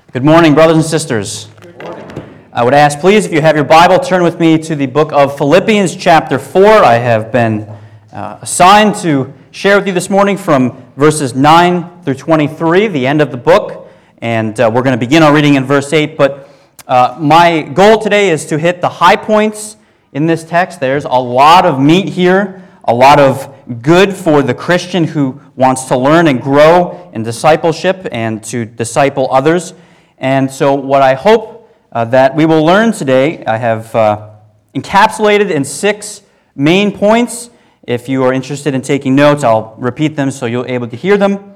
Good morning, brothers and sisters. Good morning. I would ask, please, if you have your Bible, turn with me to the book of Philippians, chapter 4. I have been assigned to share with you this morning from verses 9 through 23, the end of the book, and we're going to begin our reading in verse 8. But my goal today is to hit the high points in this text. There's a lot of meat here, a lot of good for the Christian who wants to learn and grow in discipleship and to disciple others. And so what I hope that we will learn today, I have encapsulated in 6 main points. If you are interested in taking notes, I'll repeat them so you'll be able to hear them.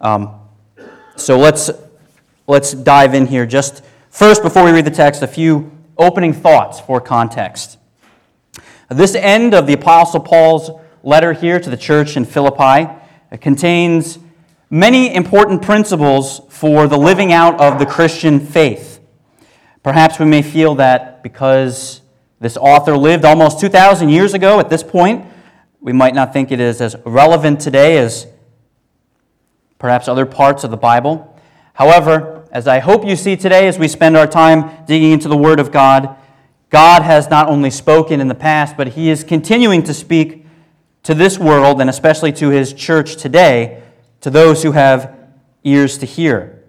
So let's dive in here. Just first, before we read the text, a few opening thoughts for context. This end of the Apostle Paul's letter here to the church in Philippi contains many important principles for the living out of the Christian faith. Perhaps we may feel that because this author lived almost 2,000 years ago at this point, we might not think it is as relevant today as perhaps other parts of the Bible. However, as I hope you see today as we spend our time digging into the Word of God, God has not only spoken in the past, but He is continuing to speak to this world and especially to His church today, to those who have ears to hear.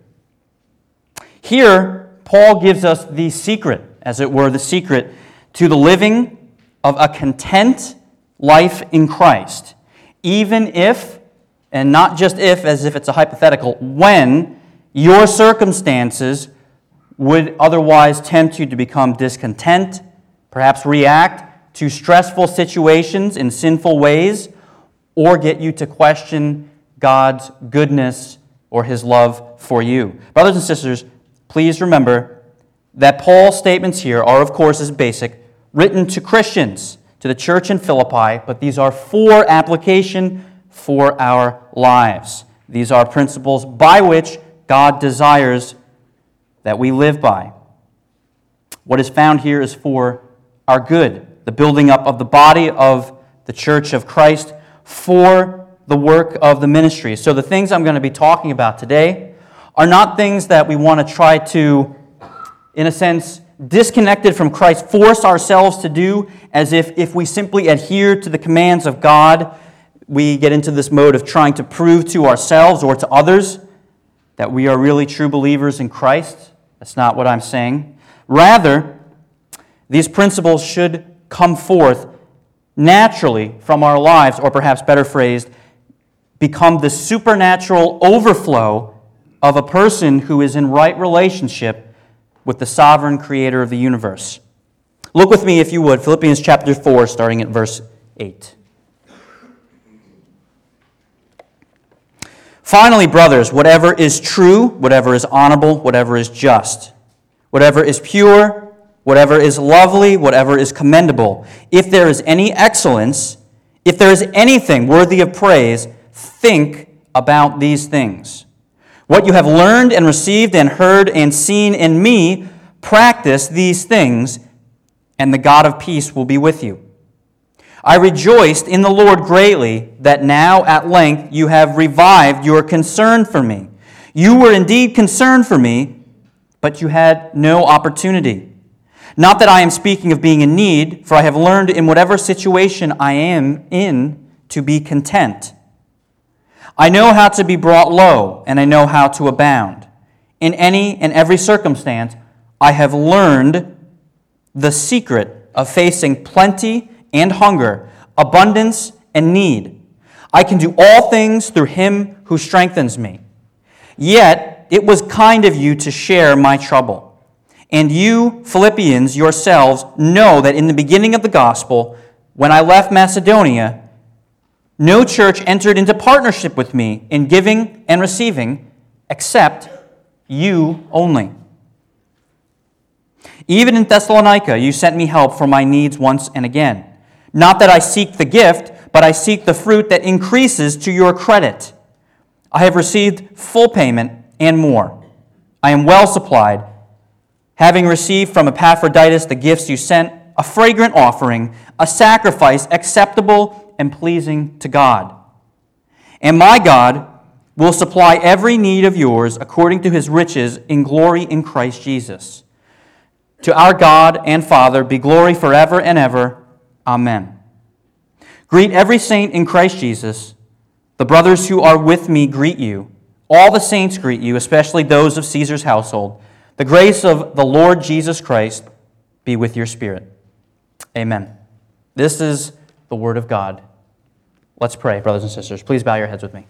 Here, Paul gives us the secret, as it were, the secret to the living of a content life in Christ, even if, and not just if, as if it's a hypothetical, when your circumstances would otherwise tempt you to become discontent, perhaps react to stressful situations in sinful ways, or get you to question God's goodness or His love for you. Brothers and sisters, please remember that Paul's statements here are, of course, as basic, written to Christians, to the church in Philippi, but these are for application for our lives. These are principles by which God desires that we live by. What is found here is for our good, the building up of the body of the church of Christ for the work of the ministry. So the things I'm going to be talking about today are not things that we want to try to, in a sense, disconnected from Christ, force ourselves to do, as if we simply adhere to the commands of God, we get into this mode of trying to prove to ourselves or to others that we are really true believers in Christ. That's not what I'm saying. Rather, these principles should come forth naturally from our lives, or perhaps better phrased, become the supernatural overflow of a person who is in right relationship with the sovereign creator of the universe. Look with me, if you would, Philippians chapter 4, starting at verse 8. Finally, brothers, whatever is true, whatever is honorable, whatever is just, whatever is pure, whatever is lovely, whatever is commendable, if there is any excellence, if there is anything worthy of praise, think about these things. What you have learned and received and heard and seen in me, practice these things, and the God of peace will be with you. I rejoiced in the Lord greatly that now at length you have revived your concern for me. You were indeed concerned for me, but you had no opportunity. Not that I am speaking of being in need, for I have learned in whatever situation I am in to be content. I know how to be brought low, and I know how to abound. In any and every circumstance, I have learned the secret of facing plenty and hunger, abundance and need. I can do all things through Him who strengthens me. Yet it was kind of you to share my trouble. And you, Philippians, yourselves know that in the beginning of the gospel, when I left Macedonia, no church entered into partnership with me in giving and receiving, except you only. Even in Thessalonica, you sent me help for my needs once and again. Not that I seek the gift, but I seek the fruit that increases to your credit. I have received full payment and more. I am well supplied, having received from Epaphroditus the gifts you sent, a fragrant offering, a sacrifice acceptable and pleasing to God. And my God will supply every need of yours according to his riches in glory in Christ Jesus. To our God and Father be glory forever and ever. Amen. Greet every saint in Christ Jesus. The brothers who are with me greet you. All the saints greet you, especially those of Caesar's household. The grace of the Lord Jesus Christ be with your spirit. Amen. This is the word of God. Let's pray, brothers and sisters. Please bow your heads with me.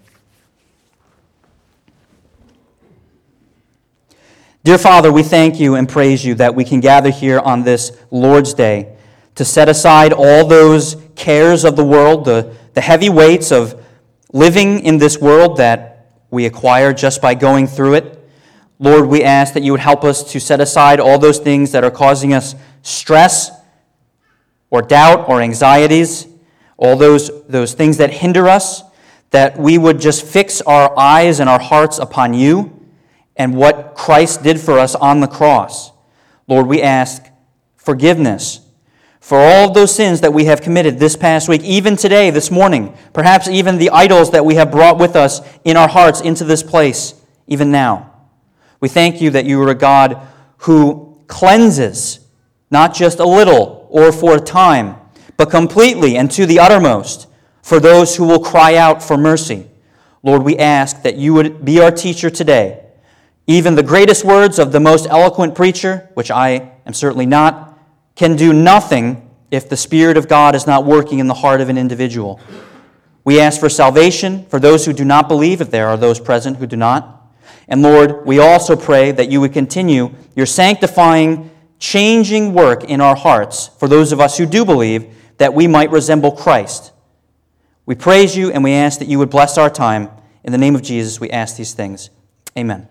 Dear Father, we thank you and praise you that we can gather here on this Lord's Day to set aside all those cares of the world, the heavy weights of living in this world that we acquire just by going through it. Lord, we ask that you would help us to set aside all those things that are causing us stress or doubt or anxieties, all those things that hinder us, that we would just fix our eyes and our hearts upon you and what Christ did for us on the cross. Lord, we ask forgiveness for all of those sins that we have committed this past week, even today, this morning, perhaps even the idols that we have brought with us in our hearts into this place, even now. We thank you that you are a God who cleanses, not just a little or for a time, but completely and to the uttermost for those who will cry out for mercy. Lord, we ask that you would be our teacher today. Even the greatest words of the most eloquent preacher, which I am certainly not, can do nothing if the Spirit of God is not working in the heart of an individual. We ask for salvation for those who do not believe, if there are those present who do not. And Lord, we also pray that you would continue your sanctifying, changing work in our hearts for those of us who do believe, that we might resemble Christ. We praise you and we ask that you would bless our time. In the name of Jesus, we ask these things. Amen.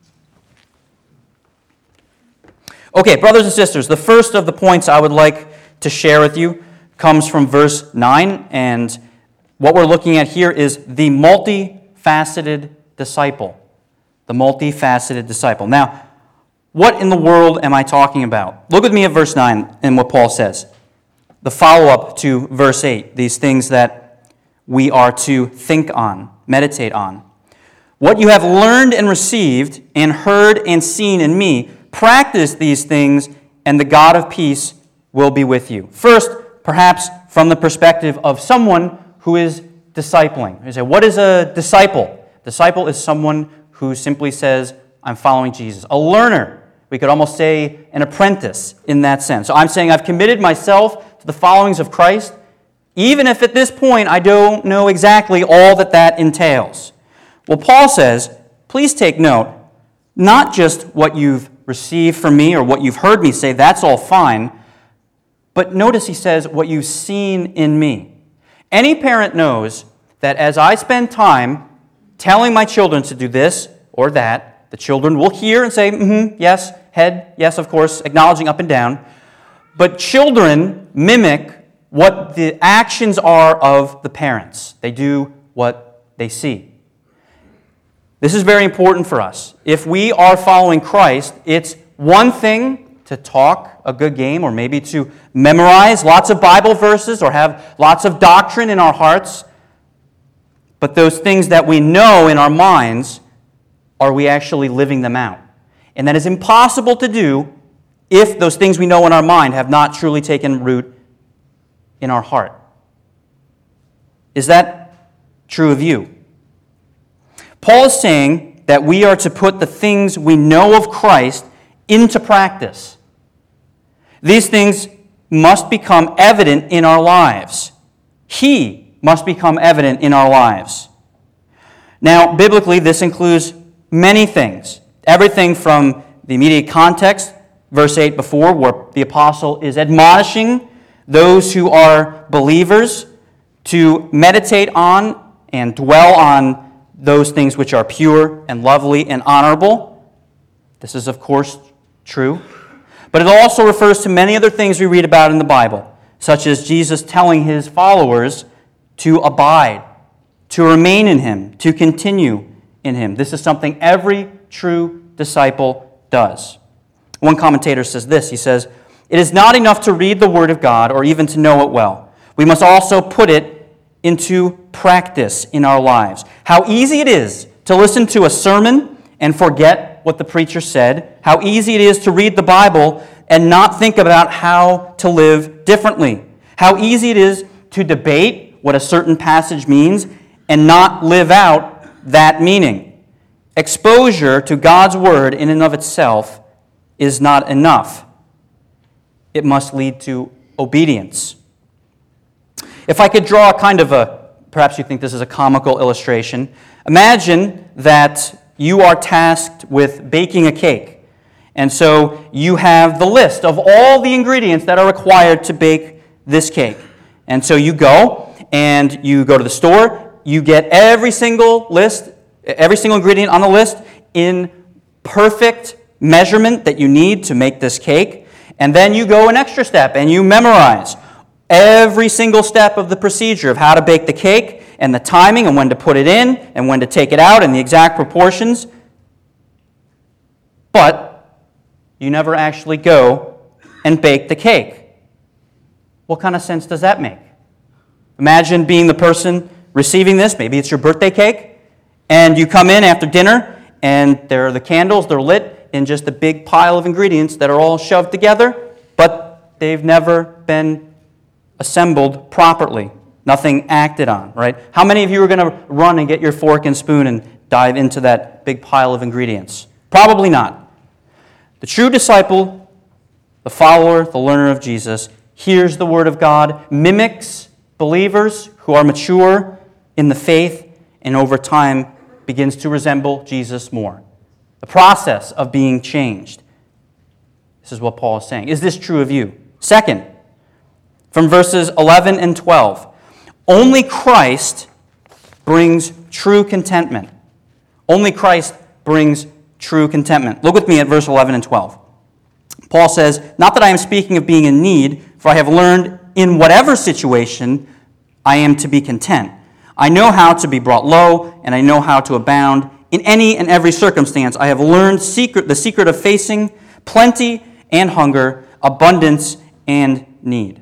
Okay, brothers and sisters, the first of the points I would like to share with you comes from verse 9, and what we're looking at here is the multifaceted disciple. The multifaceted disciple. Now, what in the world am I talking about? Look with me at verse 9 and what Paul says. The follow-up to verse 8, these things that we are to think on, meditate on. What you have learned and received and heard and seen in me, practice these things, and the God of peace will be with you. First, perhaps from the perspective of someone who is discipling. You say, what is a disciple? Disciple is someone who simply says, I'm following Jesus. A learner, we could almost say an apprentice in that sense. So I'm saying I've committed myself to the followings of Christ, even if at this point I don't know exactly all that entails. Well, Paul says, please take note, not just what you've received from me or what you've heard me say, that's all fine, but notice he says what you've seen in me. Any parent knows that as I spend time telling my children to do this or that, the children will hear and say, yes, head, yes, of course, acknowledging up and down. But children mimic what the actions are of the parents. They do what they see. This is very important for us. If we are following Christ, it's one thing to talk a good game or maybe to memorize lots of Bible verses or have lots of doctrine in our hearts. But those things that we know in our minds, are we actually living them out? And that is impossible to do if those things we know in our mind have not truly taken root in our heart. Is that true of you? Paul is saying that we are to put the things we know of Christ into practice. These things must become evident in our lives. He must become evident in our lives. Now, biblically, this includes many things. Everything from the immediate context, verse 8 before, where the apostle is admonishing those who are believers to meditate on and dwell on those things which are pure and lovely and honorable. This is, of course, true. But it also refers to many other things we read about in the Bible, such as Jesus telling his followers to abide, to remain in him, to continue in him. This is something every true disciple does. One commentator says this. He says, "It is not enough to read the Word of God or even to know it well. We must also put it into practice in our lives." How easy it is to listen to a sermon and forget what the preacher said, how easy it is to read the Bible and not think about how to live differently, how easy it is to debate what a certain passage means and not live out that meaning. Exposure to God's Word in and of itself is not enough. It must lead to obedience. If I could draw perhaps you think this is a comical illustration, imagine that you are tasked with baking a cake. And so you have the list of all the ingredients that are required to bake this cake. And so you go to the store, you get every single ingredient on the list in perfect measurement that you need to make this cake. And then you go an extra step and you memorize every single step of the procedure of how to bake the cake and the timing and when to put it in and when to take it out and the exact proportions. But you never actually go and bake the cake. What kind of sense does that make? Imagine being the person receiving this. Maybe it's your birthday cake, and you come in after dinner, and there are the candles. They're lit in just a big pile of ingredients that are all shoved together, but they've never been assembled properly. Nothing acted on, right? How many of you are going to run and get your fork and spoon and dive into that big pile of ingredients? Probably not. The true disciple, the follower, the learner of Jesus, hears the Word of God, mimics believers who are mature in the faith, and over time begins to resemble Jesus more. The process of being changed. This is what Paul is saying. Is this true of you? Second, from verses 11 and 12, only Christ brings true contentment. Only Christ brings true contentment. Look with me at verse 11 and 12. Paul says, "Not that I am speaking of being in need, for I have learned in whatever situation I am to be content. I know how to be brought low, and I know how to abound. In any and every circumstance, I have learned the secret of facing plenty and hunger, abundance and need."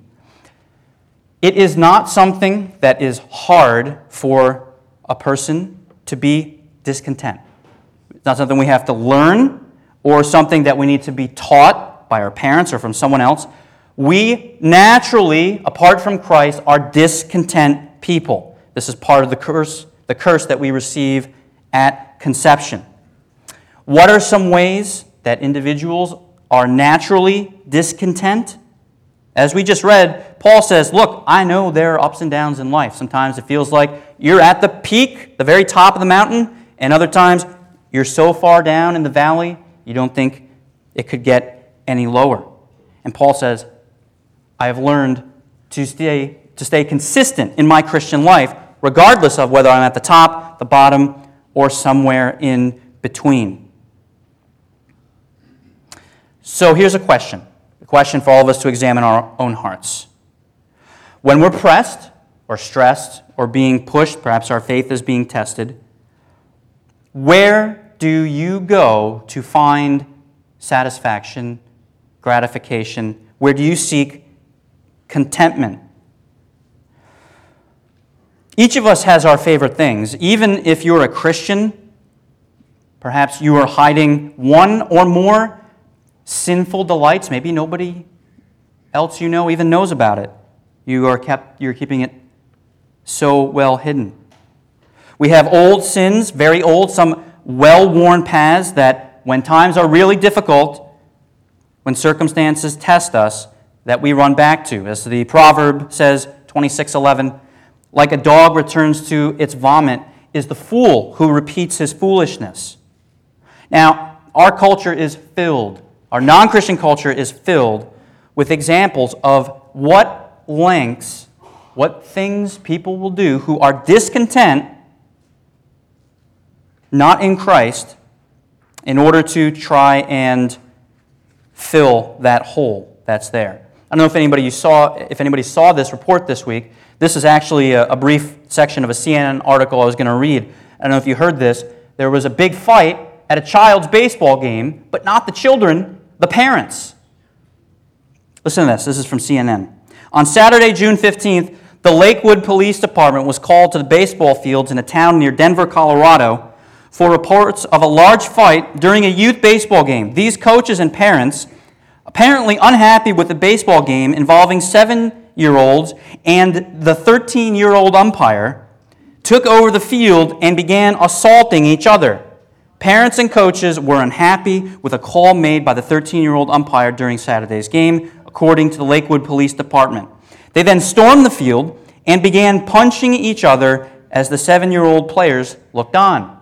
It is not something that is hard for a person to be discontent. It's not something we have to learn or something that we need to be taught by our parents or from someone else. We naturally, apart from Christ, are discontent people. This is part of the curse that we receive at conception. What are some ways that individuals are naturally discontent? As we just read, Paul says, look, I know there are ups and downs in life. Sometimes it feels like you're at the peak, the very top of the mountain, and other times you're so far down in the valley, you don't think it could get any lower. And Paul says, I have learned to stay consistent in my Christian life, regardless of whether I'm at the top, the bottom, or somewhere in between. So here's a question for all of us to examine our own hearts. When we're pressed or stressed or being pushed, perhaps our faith is being tested, where do you go to find satisfaction, gratification? Where do you seek contentment? Each of us has our favorite things. Even if you're a Christian, perhaps you are hiding one or more sinful delights. Maybe nobody else you know even knows about it. You're keeping it so well hidden. We have old sins, very old, some well-worn paths that when times are really difficult, when circumstances test us, that we run back to. As the proverb says, 26:11, like a dog returns to its vomit is the fool who repeats his foolishness. Now, our culture is filled, our non-Christian culture is filled with examples of what lengths, what things people will do who are discontent, not in Christ, in order to try and fill that hole that's there. I don't know if anybody saw this report this week. This is actually a brief section of a CNN article I was going to read. I don't know if you heard this. There was a big fight at a child's baseball game, but not the children, the parents. Listen to this. This is from CNN. On Saturday, June 15th, the Lakewood Police Department was called to the baseball fields in a town near Denver, Colorado, for reports of a large fight during a youth baseball game. These coaches and parents, apparently unhappy with the baseball game involving 7-year-olds and the 13-year-old umpire, took over the field and began assaulting each other. Parents and coaches were unhappy with a call made by the 13-year-old umpire during Saturday's game, according to the Lakewood Police Department. They then stormed the field and began punching each other as the 7-year-old players looked on.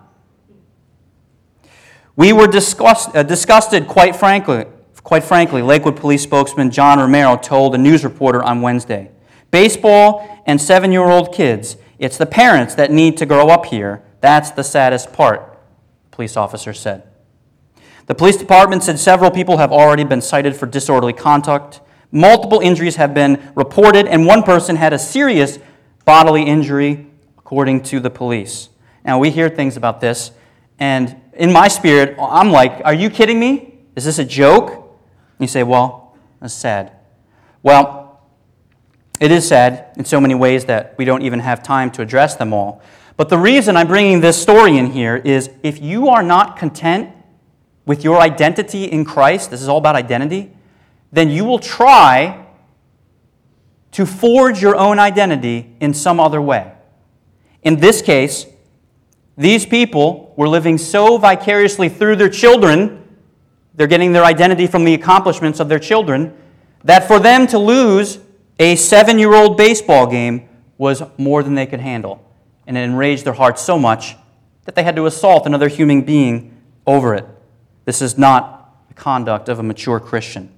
We were disgusted, quite frankly, Lakewood Police spokesman John Romero told a news reporter on Wednesday. Baseball and 7-year-old kids, it's the parents that need to grow up here. That's the saddest part, the police officer said. The police department said several people have already been cited for disorderly conduct. Multiple injuries have been reported, and one person had a serious bodily injury, according to the police. Now, we hear things about this, and in my spirit, I'm like, are you kidding me? Is this a joke? And you say, well, that's sad. Well, it is sad in so many ways that we don't even have time to address them all. But the reason I'm bringing this story in here is if you are not content with your identity in Christ, this is all about identity, then you will try to forge your own identity in some other way. In this case, these people were living so vicariously through their children, they're getting their identity from the accomplishments of their children, that for them to lose a 7-year-old baseball game was more than they could handle. And it enraged their hearts so much that they had to assault another human being over it. This is not the conduct of a mature Christian.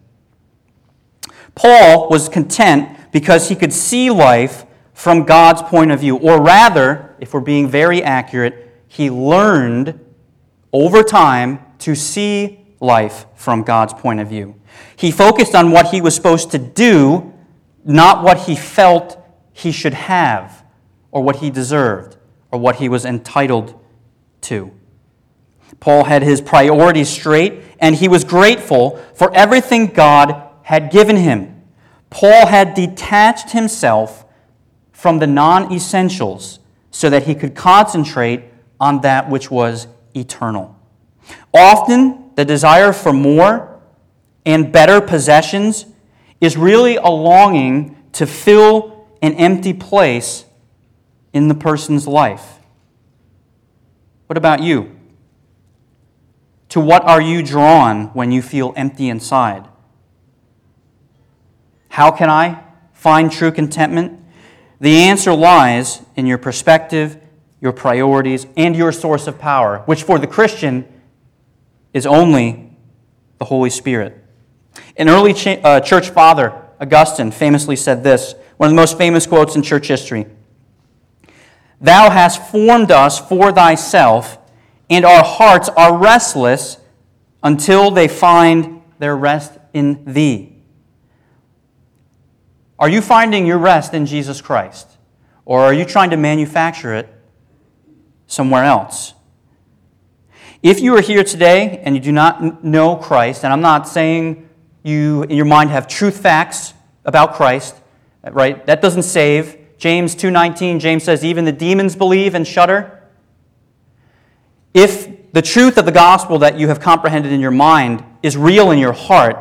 Paul was content because he could see life from God's point of view. Or rather, if we're being very accurate, he learned over time to see life from God's point of view. He focused on what he was supposed to do, not what he felt he should have, or what he deserved, or what he was entitled to. Paul had his priorities straight, and he was grateful for everything God had given him. Paul had detached himself from the non-essentials so that he could concentrate on that which was eternal. Often, the desire for more and better possessions is really a longing to fill an empty place in the person's life. What about you? To what are you drawn when you feel empty inside? How can I find true contentment? The answer lies in your perspective, your priorities, and your source of power, which for the Christian is only the Holy Spirit. An early church father, Augustine, famously said this, one of the most famous quotes in church history. "Thou hast formed us for thyself, and our hearts are restless until they find their rest in thee." Are you finding your rest in Jesus Christ? Or are you trying to manufacture it somewhere else? If you are here today and you do not know Christ, and I'm not saying you in your mind have truth facts about Christ, right? That doesn't save. James 2:19, James says, even the demons believe and shudder. If the truth of the gospel that you have comprehended in your mind is real in your heart,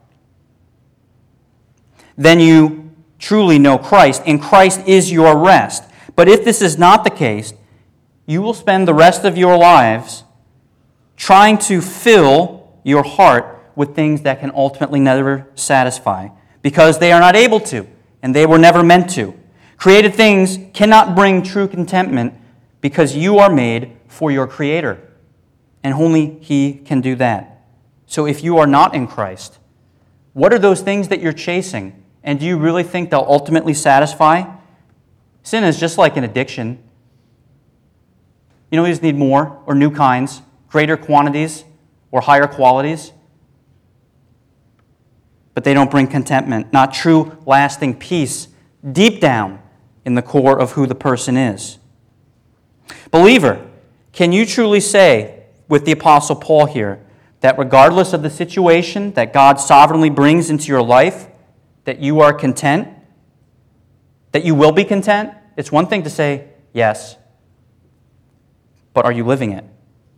then you truly know Christ, and Christ is your rest. But if this is not the case, you will spend the rest of your lives trying to fill your heart with things that can ultimately never satisfy, because they are not able to, and they were never meant to. Created things cannot bring true contentment because you are made for your Creator, and only He can do that. So if you are not in Christ, what are those things that you're chasing? And do you really think they'll ultimately satisfy? Sin is just like an addiction. You just need more or new kinds, greater quantities or higher qualities. But they don't bring contentment, not true lasting peace deep down in the core of who the person is. Believer, can you truly say with the Apostle Paul here that regardless of the situation that God sovereignly brings into your life, that you are content? That you will be content? It's one thing to say yes, but are you living it?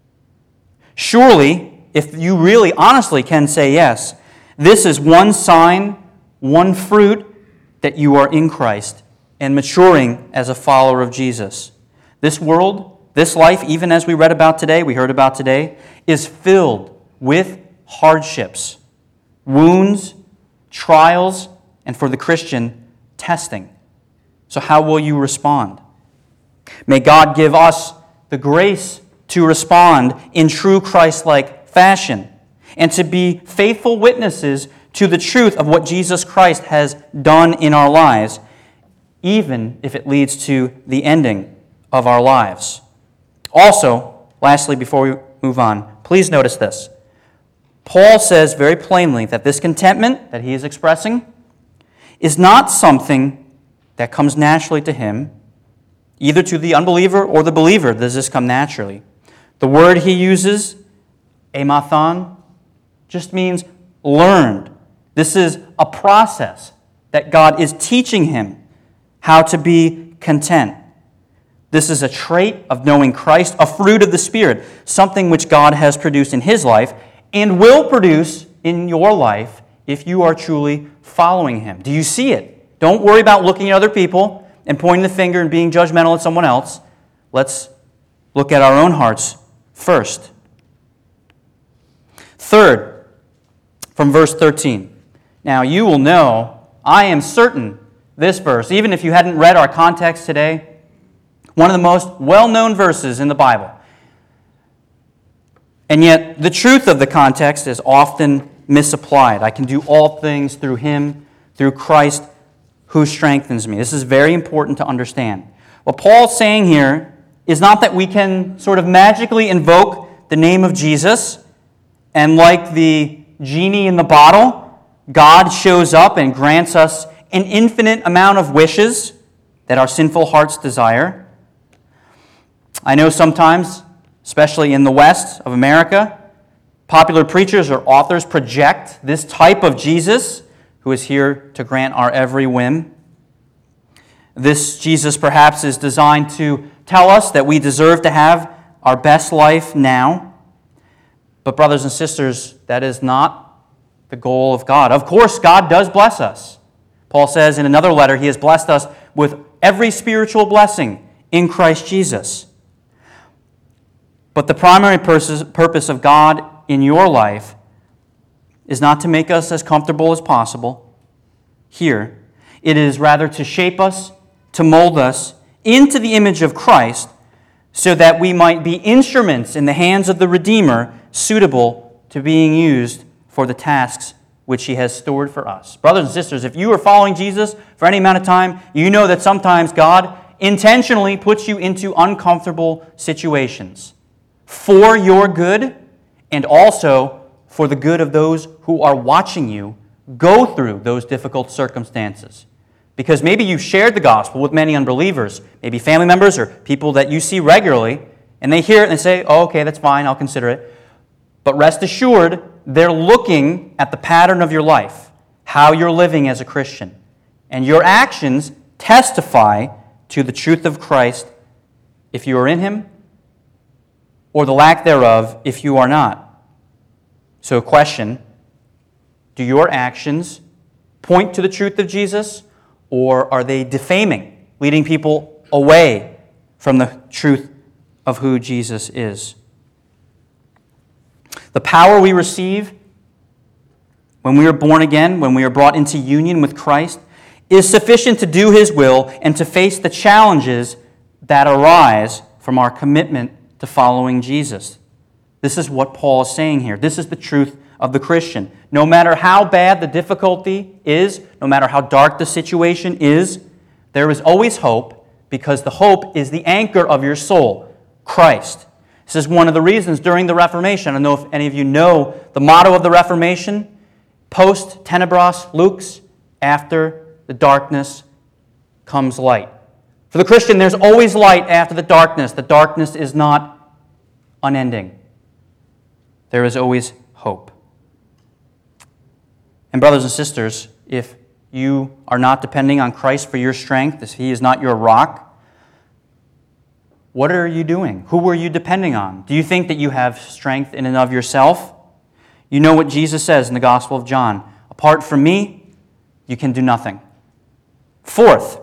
Surely, if you really honestly can say yes, this is one sign, one fruit that you are in Christ and maturing as a follower of Jesus. This world, this life, even as we read about today, we heard about today, is filled with hardships, wounds, trials, and for the Christian, testing. So how will you respond? May God give us the grace to respond in true Christ-like fashion and to be faithful witnesses to the truth of what Jesus Christ has done in our lives, even if it leads to the ending of our lives. Also, lastly, before we move on, please notice this. Paul says very plainly that this contentment that he is expressing is not something that comes naturally to him, either to the unbeliever or the believer. Does this come naturally? The word he uses, amathon, just means learned. This is a process that God is teaching him how to be content. This is a trait of knowing Christ, a fruit of the Spirit, something which God has produced in his life and will produce in your life if you are truly following him. Do you see it? Don't worry about looking at other people and pointing the finger and being judgmental at someone else. Let's look at our own hearts first. Third, from verse 13. Now you will know, I am certain, this verse, even if you hadn't read our context today, one of the most well-known verses in the Bible. And yet, the truth of the context is often misapplied. I can do all things through him, through Christ, who strengthens me. This is very important to understand. What Paul's saying here is not that we can sort of magically invoke the name of Jesus, and like the genie in the bottle, God shows up and grants us an infinite amount of wishes that our sinful hearts desire. I know sometimes, especially in the West of America, popular preachers or authors project this type of Jesus who is here to grant our every whim. This Jesus perhaps is designed to tell us that we deserve to have our best life now. But brothers and sisters, that is not the goal of God. Of course, God does bless us. Paul says in another letter, he has blessed us with every spiritual blessing in Christ Jesus. But the primary purpose of God in your life is not to make us as comfortable as possible here. It is rather to shape us, to mold us into the image of Christ so that we might be instruments in the hands of the Redeemer suitable to being used for the tasks which he has stored for us. Brothers and sisters, if you are following Jesus for any amount of time, you know that sometimes God intentionally puts you into uncomfortable situations for your good and also for the good of those who are watching you go through those difficult circumstances. Because maybe you've shared the gospel with many unbelievers, maybe family members or people that you see regularly, and they hear it and they say, oh, okay, that's fine, I'll consider it. But rest assured, they're looking at the pattern of your life, how you're living as a Christian. And your actions testify to the truth of Christ if you are in him, or the lack thereof if you are not. So question, do your actions point to the truth of Jesus, or are they defaming, leading people away from the truth of who Jesus is? The power we receive when we are born again, when we are brought into union with Christ, is sufficient to do his will and to face the challenges that arise from our commitment to following Jesus. This is what Paul is saying here. This is the truth of the Christian. No matter how bad the difficulty is, no matter how dark the situation is, there is always hope, because the hope is the anchor of your soul, Christ. This is one of the reasons during the Reformation, I don't know if any of you know the motto of the Reformation, post tenebras lux, after the darkness comes light. For the Christian, there's always light after the darkness. The darkness is not unending. There is always hope. And brothers and sisters, if you are not depending on Christ for your strength, if he is not your rock, What are you doing? Who are you depending on? Do you think that you have strength in and of yourself? You know what Jesus says in the Gospel of John. Apart from me, you can do nothing. Fourth,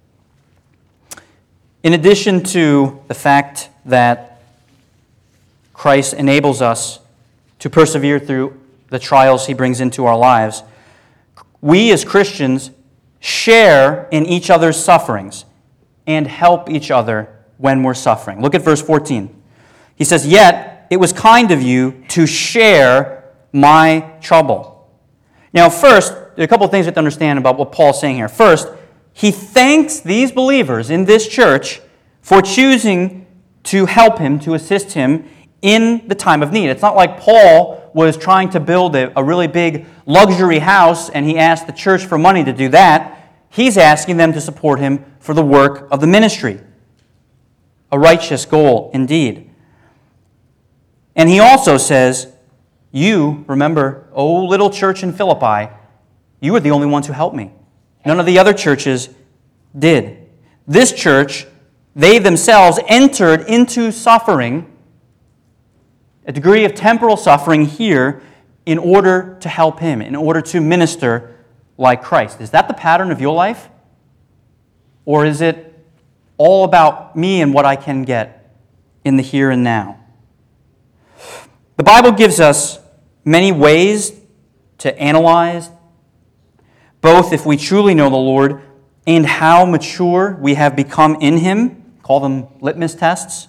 in addition to the fact that Christ enables us to persevere through the trials he brings into our lives, we as Christians share in each other's sufferings and help each other when we're suffering. Look at verse 14. He says, "Yet it was kind of you to share my trouble." Now, first, there are a couple of things we have to understand about what Paul's saying here. First, he thanks these believers in this church for choosing to help him, to assist him in the time of need. It's not like Paul was trying to build a really big luxury house and he asked the church for money to do that. He's asking them to support him for the work of the ministry. A righteous goal indeed. And he also says, you, remember, oh little church in Philippi, you were the only ones who helped me. None of the other churches did. This church, they themselves entered into suffering, a degree of temporal suffering here, in order to help him, in order to minister like Christ. Is that the pattern of your life? Or is it all about me and what I can get in the here and now? The Bible gives us many ways to analyze, both if we truly know the Lord and how mature we have become in Him. Call them litmus tests.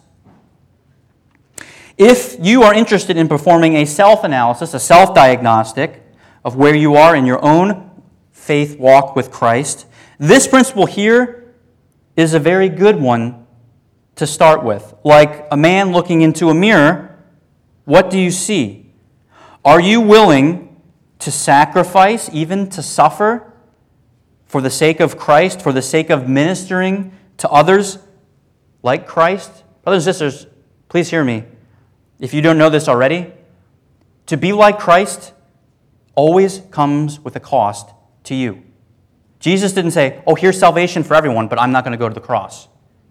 If you are interested in performing a self-analysis, a self-diagnostic of where you are in your own faith walk with Christ, this principle here is a very good one to start with. Like a man looking into a mirror, what do you see? Are you willing to sacrifice, even to suffer, for the sake of Christ, for the sake of ministering to others like Christ? Brothers and sisters, please hear me. If you don't know this already, to be like Christ always comes with a cost to you. Jesus didn't say, oh, here's salvation for everyone, but I'm not going to go to the cross.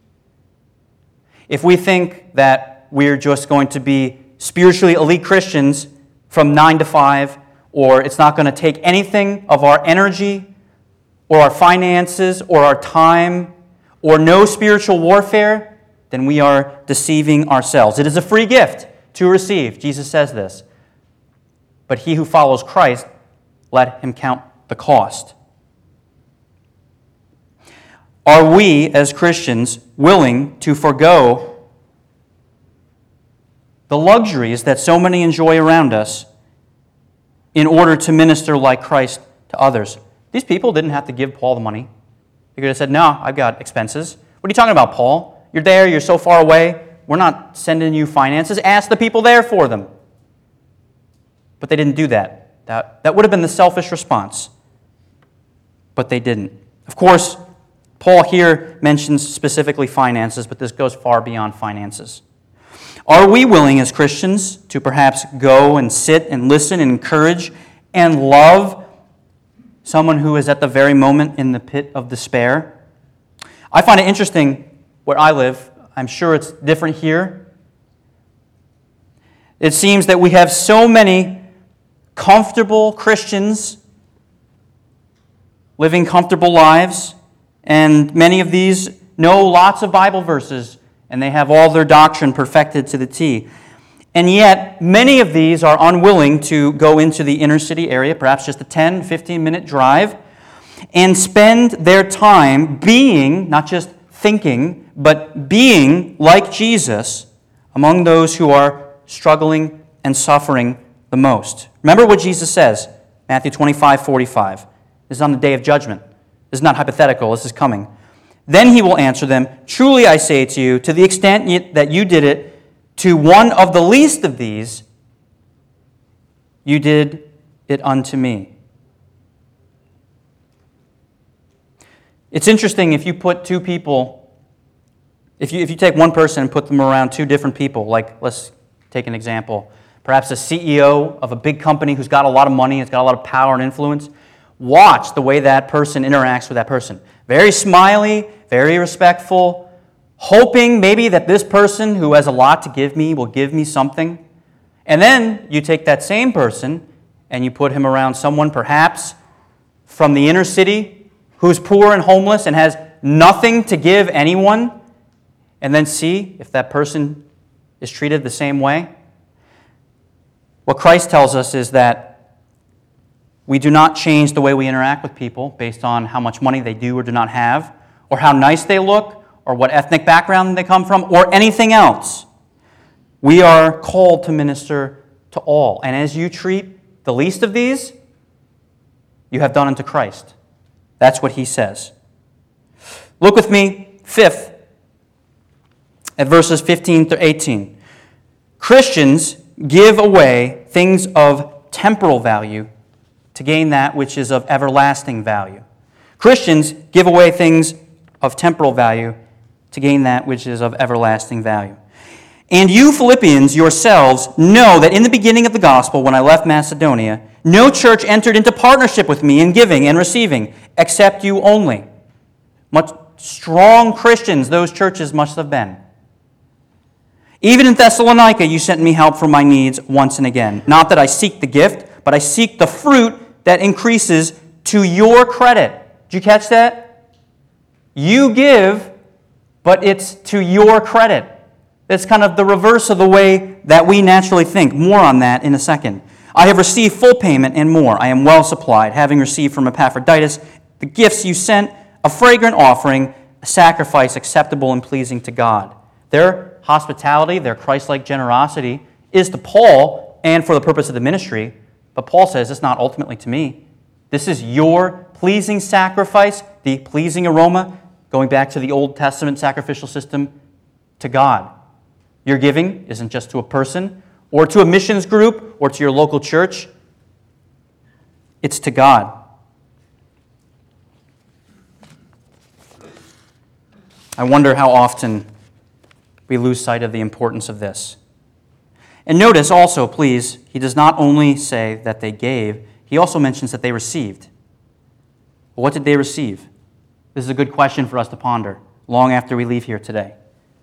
If we think that we're just going to be spiritually elite Christians from 9 to 5, or it's not going to take anything of our energy or our finances or our time or no spiritual warfare, then we are deceiving ourselves. It is a free gift to receive. Jesus says this. But he who follows Christ, let him count the cost. Are we, as Christians, willing to forego the luxuries that so many enjoy around us in order to minister like Christ to others? These people didn't have to give Paul the money. They could have said, no, I've got expenses. What are you talking about, Paul? You're there, you're so far away. We're not sending you finances. Ask the people there for them. But they didn't do that. That would have been the selfish response. But they didn't. Of course, Paul here mentions specifically finances, but this goes far beyond finances. Are we willing as Christians to perhaps go and sit and listen and encourage and love someone who is at the very moment in the pit of despair? I find it interesting where I live. I'm sure it's different here. It seems that we have so many comfortable Christians living comfortable lives, and many of these know lots of Bible verses, and they have all their doctrine perfected to the T. And yet, many of these are unwilling to go into the inner city area, perhaps just a 10, 15-minute drive, and spend their time being, not just thinking, but being like Jesus among those who are struggling and suffering the most. Remember what Jesus says, Matthew 25:45. This is on the day of judgment. This is not hypothetical. This is coming. Then he will answer them, truly I say to you, to the extent that you did it to one of the least of these, you did it unto me. It's interesting if you put two people, if you take one person and put them around two different people, like let's take an example, perhaps a CEO of a big company who's got a lot of money, has got a lot of power and influence. Watch the way that person interacts with that person. Very smiley, very respectful, hoping maybe that this person who has a lot to give me will give me something. And then you take that same person and you put him around someone perhaps from the inner city who's poor and homeless and has nothing to give anyone, and then see if that person is treated the same way. What Christ tells us is that we do not change the way we interact with people based on how much money they do or do not have, or how nice they look, or what ethnic background they come from, or anything else. We are called to minister to all. And as you treat the least of these, you have done unto Christ. That's what he says. Look with me, fifth, at verses 15 to 18. Christians give away things of temporal value to gain that which is of everlasting value. Christians give away things of temporal value to gain that which is of everlasting value. And you Philippians yourselves know that in the beginning of the gospel, when I left Macedonia, no church entered into partnership with me in giving and receiving, except you only. Much strong Christians those churches must have been. Even in Thessalonica, you sent me help for my needs once and again. Not that I seek the gift, but I seek the fruit that increases to your credit. Did you catch that? You give, but it's to your credit. It's kind of the reverse of the way that we naturally think. More on that in a second. I have received full payment and more. I am well supplied, having received from Epaphroditus the gifts you sent, a fragrant offering, a sacrifice acceptable and pleasing to God. Their hospitality, their Christ-like generosity is to Paul and for the purpose of the ministry, but Paul says it's not ultimately to me. This is your pleasing sacrifice, the pleasing aroma, going back to the Old Testament sacrificial system, to God. Your giving isn't just to a person or to a missions group or to your local church. It's to God. I wonder how often we lose sight of the importance of this. And notice also, please, he does not only say that they gave, he also mentions that they received. Well, what did they receive? This is a good question for us to ponder long after we leave here today.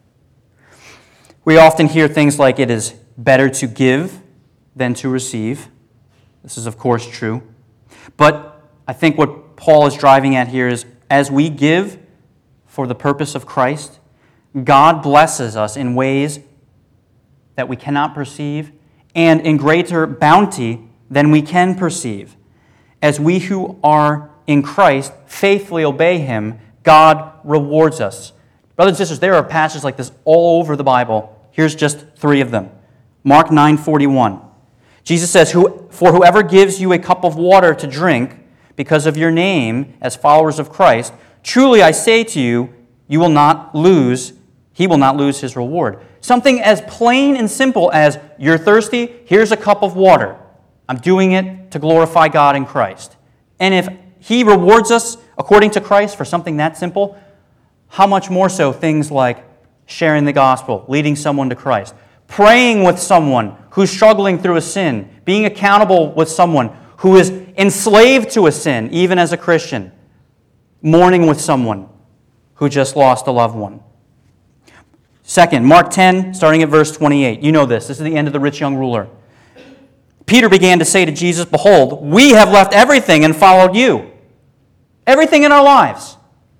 We often hear things like it is better to give than to receive. This is, of course, true. But I think what Paul is driving at here is as we give for the purpose of Christ, God blesses us in ways that we cannot perceive and in greater bounty than we can perceive. As we who are in Christ faithfully obey Him, God rewards us. Brothers and sisters, there are passages like this all over the Bible. Here's just 3 of them. Mark 9:41. Jesus says, "For whoever gives you a cup of water to drink because of your name as followers of Christ, truly I say to you, he will not lose his reward." Something as plain and simple as, you're thirsty, here's a cup of water. I'm doing it to glorify God in Christ. And if He rewards us according to Christ for something that simple, how much more so things like sharing the gospel, leading someone to Christ, praying with someone who's struggling through a sin, being accountable with someone who is enslaved to a sin, even as a Christian, mourning with someone who just lost a loved one. Second, Mark 10, starting at verse 28. You know this. This is the end of the rich young ruler. Peter began to say to Jesus, "Behold, we have left everything and followed you." Everything in our lives.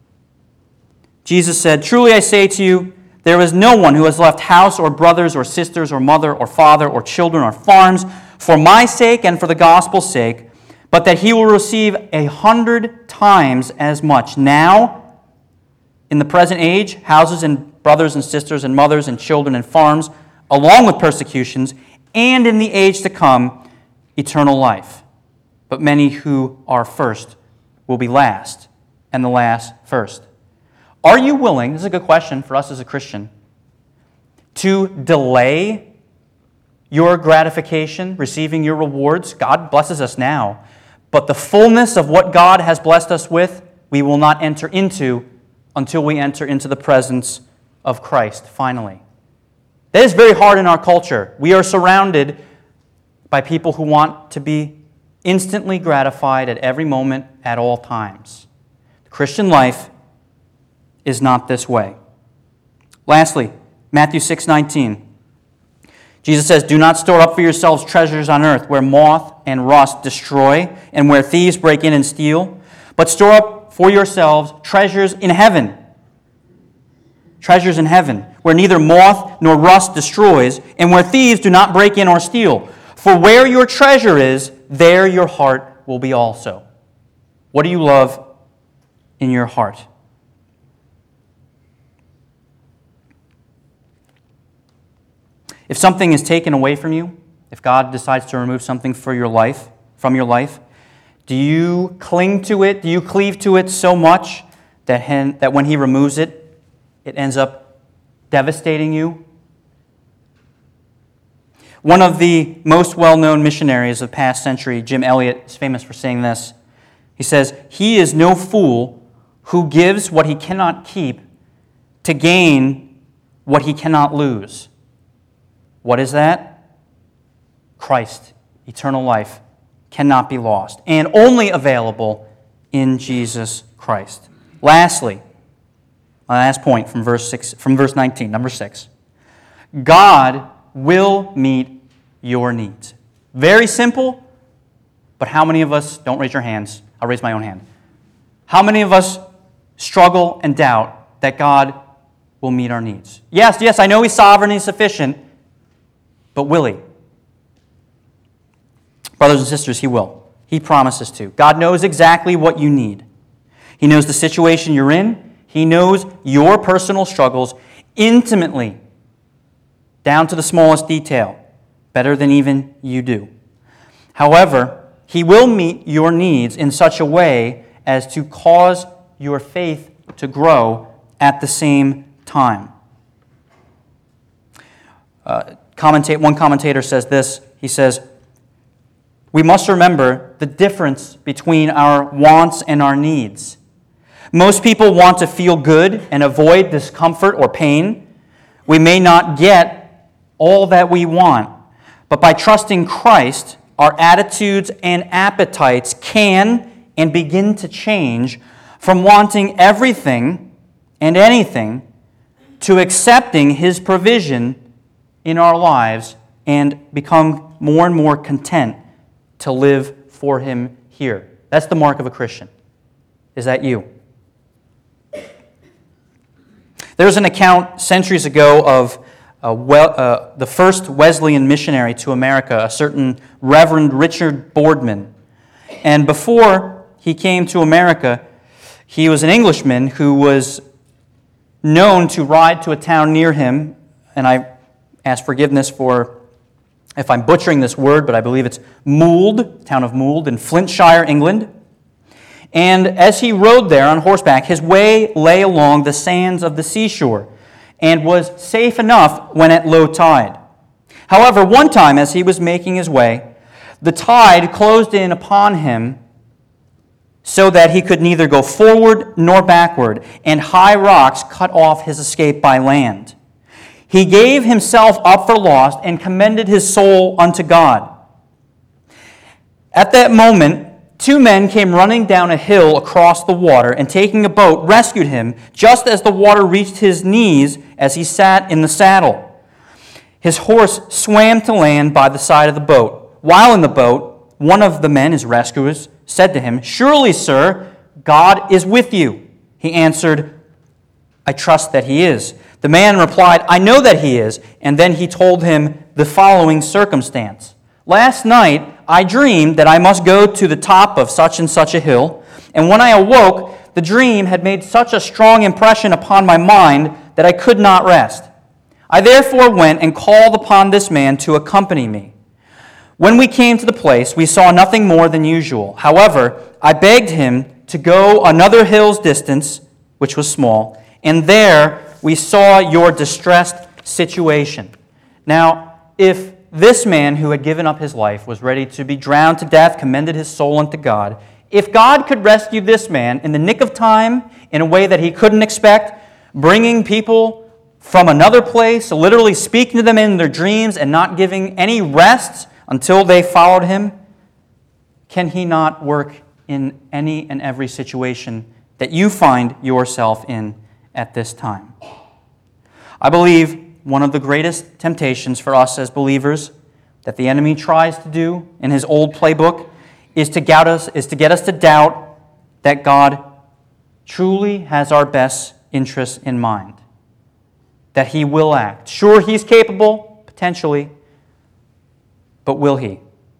Jesus said, "Truly I say to you, there is no one who has left house or brothers or sisters or mother or father or children or farms for my sake and for the gospel's sake, but that he will receive 100 times as much now, in the present age, houses and brothers and sisters and mothers and children and farms, along with persecutions, and in the age to come, eternal life. But many who are first will be last, and the last first." Are you willing, this is a good question for us as a Christian, to delay your gratification, receiving your rewards? God blesses us now, but the fullness of what God has blessed us with, we will not enter into until we enter into the presence of Christ, finally. That is very hard in our culture. We are surrounded by people who want to be instantly gratified at every moment, at all times. The Christian life is not this way. Lastly, Matthew 6:19. Jesus says, "Do not store up for yourselves treasures on earth where moth and rust destroy and where thieves break in and steal, but store up for yourselves treasures in heaven." Treasures in heaven, where neither moth nor rust destroys and where thieves do not break in or steal. For where your treasure is, there your heart will be also. What do you love in your heart? If something is taken away from you, if God decides to remove something from your life, do you cling to it? Do you cleave to it so much that when He removes it, it ends up devastating you? One of the most well-known missionaries of the past century, Jim Elliot, is famous for saying this. He says, "He is no fool who gives what he cannot keep to gain what he cannot lose." What is that? Christ, eternal life, cannot be lost, and only available in Jesus Christ. Lastly, my last point from verse 19, number 6. God will meet your needs. Very simple, but how many of us, don't raise your hands, I'll raise my own hand. How many of us struggle and doubt that God will meet our needs? Yes, I know He's sovereign and sufficient, but will He? Brothers and sisters, He will. He promises to. God knows exactly what you need. He knows the situation you're in. He knows your personal struggles intimately, down to the smallest detail, better than even you do. However, He will meet your needs in such a way as to cause your faith to grow at the same time. One commentator says this. He says, "We must remember the difference between our wants and our needs. Most people want to feel good and avoid discomfort or pain. We may not get all that we want, but by trusting Christ, our attitudes and appetites can and begin to change from wanting everything and anything to accepting His provision in our lives and become more and more content to live for Him here." That's the mark of a Christian. Is that you? There's an account centuries ago of the first Wesleyan missionary to America, a certain Reverend Richard Boardman. And before he came to America, he was an Englishman who was known to ride to a town near him, and I ask forgiveness for if I'm butchering this word, but I believe it's Mould, town of Mould in Flintshire, England. And as he rode there on horseback, his way lay along the sands of the seashore and was safe enough when at low tide. However, one time as he was making his way, the tide closed in upon him so that he could neither go forward nor backward, and high rocks cut off his escape by land. He gave himself up for lost and commended his soul unto God. At that moment, 2 men came running down a hill across the water, and taking a boat, rescued him just as the water reached his knees as he sat in the saddle. His horse swam to land by the side of the boat. While in the boat, one of the men, his rescuers, said to him, "Surely, sir, God is with you." He answered, "I trust that He is." The man replied, "I know that He is." And then he told him the following circumstance. "Last night I dreamed that I must go to the top of such and such a hill, and when I awoke, the dream had made such a strong impression upon my mind that I could not rest. I therefore went and called upon this man to accompany me. When we came to the place, we saw nothing more than usual. However, I begged him to go another hill's distance, which was small, and there we saw your distressed situation." Now, if this man who had given up his life was ready to be drowned to death, commended his soul unto God, if God could rescue this man in the nick of time, in a way that he couldn't expect, bringing people from another place, literally speaking to them in their dreams and not giving any rest until they followed Him, can He not work in any and every situation that you find yourself in at this time? I believe one of the greatest temptations for us as believers that the enemy tries to do in his old playbook is to get us to doubt that God truly has our best interests in mind, that He will act. Sure, He's capable, potentially, but will He?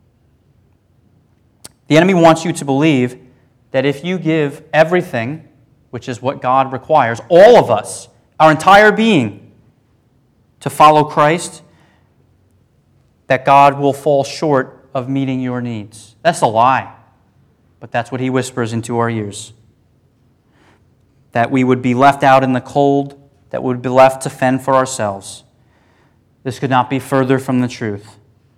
The enemy wants you to believe that if you give everything, which is what God requires, all of us, our entire being, to follow Christ, that God will fall short of meeting your needs. That's a lie, but that's what He whispers into our ears. That we would be left out in the cold, that we would be left to fend for ourselves. This could not be further from the truth.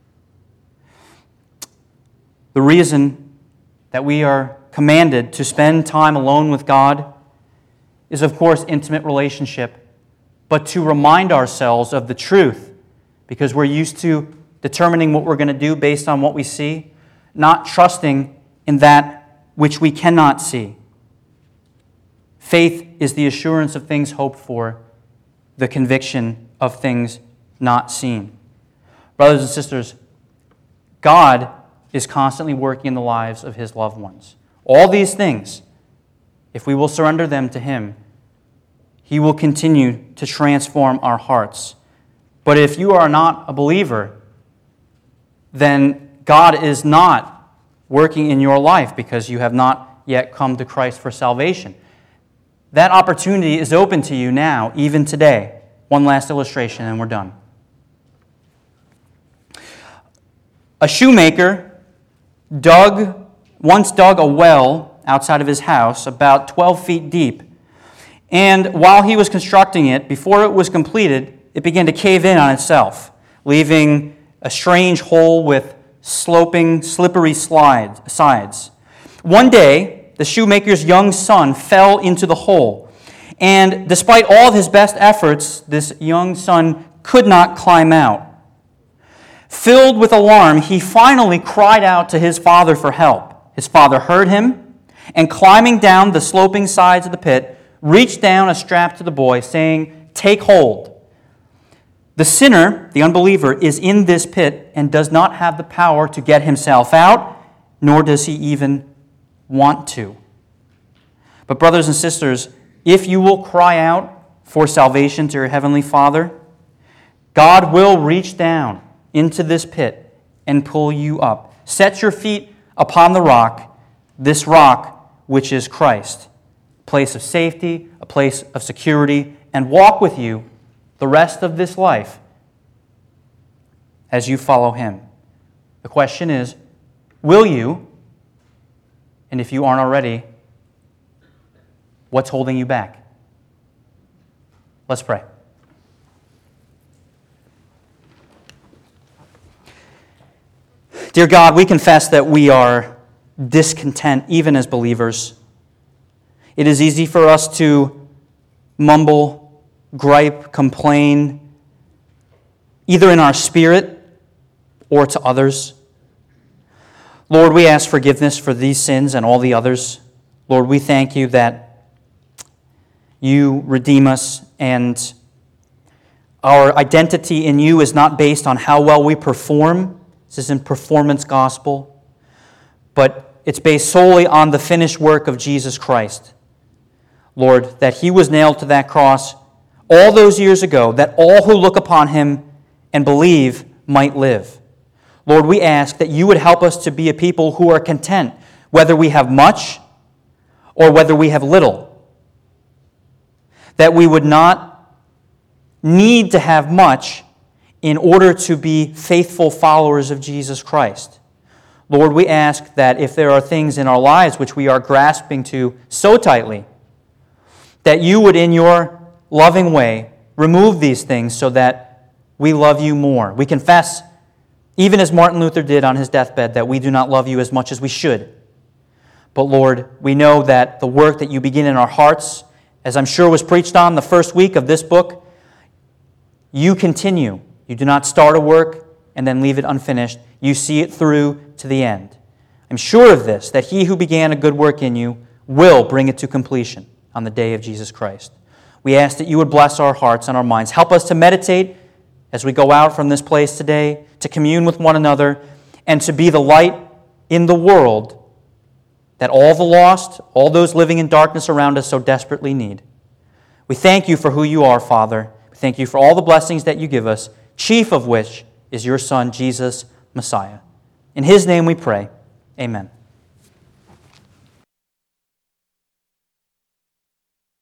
The reason that we are commanded to spend time alone with God is, of course, intimate relationship, but to remind ourselves of the truth, because we're used to determining what we're going to do based on what we see, not trusting in that which we cannot see. Faith is the assurance of things hoped for, the conviction of things not seen. Brothers and sisters, God is constantly working in the lives of His loved ones. All these things, if we will surrender them to Him, He will continue to transform our hearts. But if you are not a believer, then God is not working in your life because you have not yet come to Christ for salvation. That opportunity is open to you now, even today. One last illustration and we're done. A shoemaker once dug a well outside of his house about 12 feet deep. And while he was constructing it, before it was completed, it began to cave in on itself, leaving a strange hole with sloping, slippery sides. One day, the shoemaker's young son fell into the hole. And despite all of his best efforts, this young son could not climb out. Filled with alarm, he finally cried out to his father for help. His father heard him, and climbing down the sloping sides of the pit, reached down a strap to the boy, saying, "Take hold." The sinner, the unbeliever, is in this pit and does not have the power to get himself out, nor does he even want to. But brothers and sisters, if you will cry out for salvation to your Heavenly Father, God will reach down into this pit and pull you up. Set your feet upon the rock, this rock which is Christ, a place of safety, a place of security, and walk with you the rest of this life as you follow Him. The question is, will you? And if you aren't already, what's holding you back? Let's pray. Dear God, we confess that we are discontent even as believers. It is easy for us to mumble, gripe, complain, either in our spirit or to others. Lord, we ask forgiveness for these sins and all the others. Lord, we thank you that you redeem us, and our identity in you is not based on how well we perform. This isn't performance gospel, but it's based solely on the finished work of Jesus Christ. Lord, that He was nailed to that cross all those years ago, that all who look upon Him and believe might live. Lord, we ask that you would help us to be a people who are content, whether we have much or whether we have little. That we would not need to have much in order to be faithful followers of Jesus Christ. Lord, we ask that if there are things in our lives which we are grasping to so tightly, that you would, in your loving way, remove these things so that we love you more. We confess, even as Martin Luther did on his deathbed, that we do not love you as much as we should. But Lord, we know that the work that you begin in our hearts, as I'm sure was preached on the first week of this book, you continue. You do not start a work and then leave it unfinished. You see it through to the end. I'm sure of this, that he who began a good work in you will bring it to completion on the day of Jesus Christ. We ask that you would bless our hearts and our minds. Help us to meditate as we go out from this place today, to commune with one another, and to be the light in the world that all the lost, all those living in darkness around us so desperately need. We thank you for who you are, Father. We thank you for all the blessings that you give us, chief of which is your Son, Jesus, Messiah. In his name we pray. Amen.